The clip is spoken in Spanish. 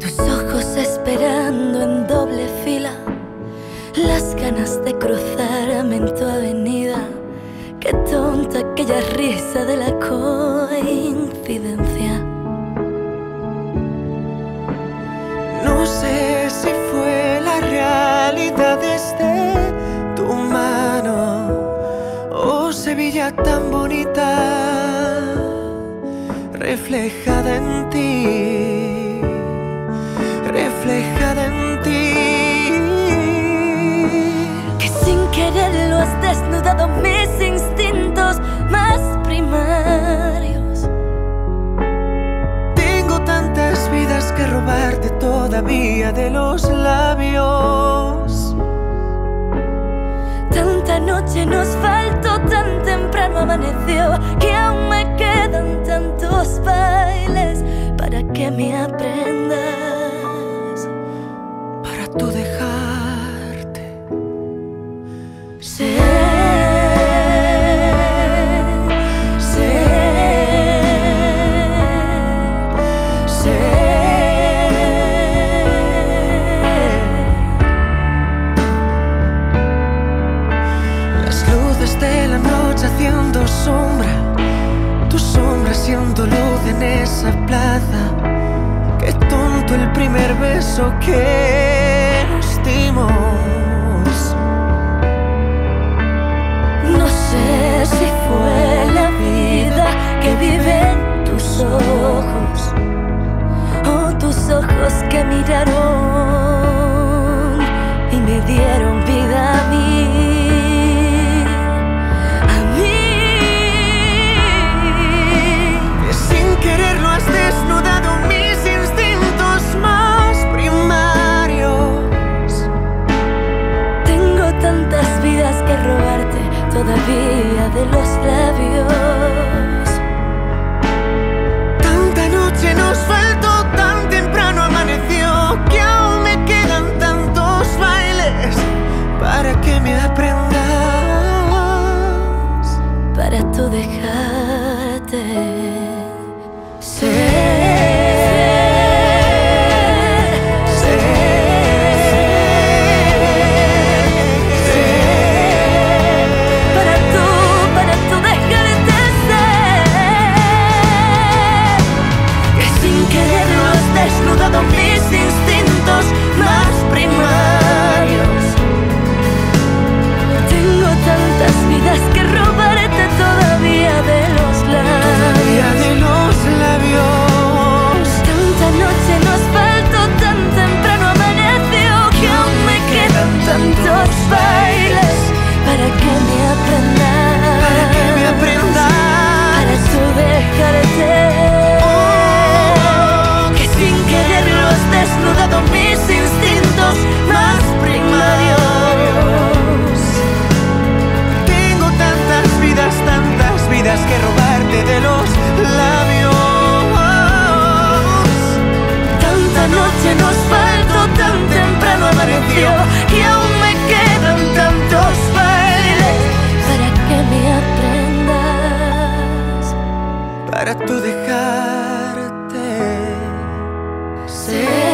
Tus ojos esperando en doble fila, las ganas de cruzarme en tu avenida. Qué tonta aquella risa de la coincidencia. No sé si fue la realidad desde tu mano o Sevilla tan bonita reflejada en ti, reflejada en ti. Que sin quererlo has desnudado mis instintos más primarios. Tengo tantas vidas que robarte todavía de los labios. Tanta noche nos faltó, tan temprano amaneció, que aún me quedan tantos bailes para que me aprendas, Para tú dejarte ser. de la noche haciendo sombra, tu sombra siendo luz en esa plaza. Qué tonto el primer beso que nos dimos. No sé si fue la vida que vive en tus ojos o tus ojos que miraron y me dieron vida a mí. Que robarte todavía de los labios. Tanta noche nos faltó, tan temprano amaneció, que aún me quedan tantos bailes para que me aprendas, para tú dejarte ser. Mis instintos más primarios. Tengo tantas vidas que robarte todavía de los labios. Tanta noche nos faltó, tan temprano amaneció, que aún me quedan tantos bailes para que me aprendas, para tú dejarte. Desnudado mis instintos más primarios. Tengo tantas vidas que robarte de los labios. Tanta noche nos faltó, tan temprano amaneció, y aún me quedan tantos bailes para que me aprendas, para tú dejarte ser.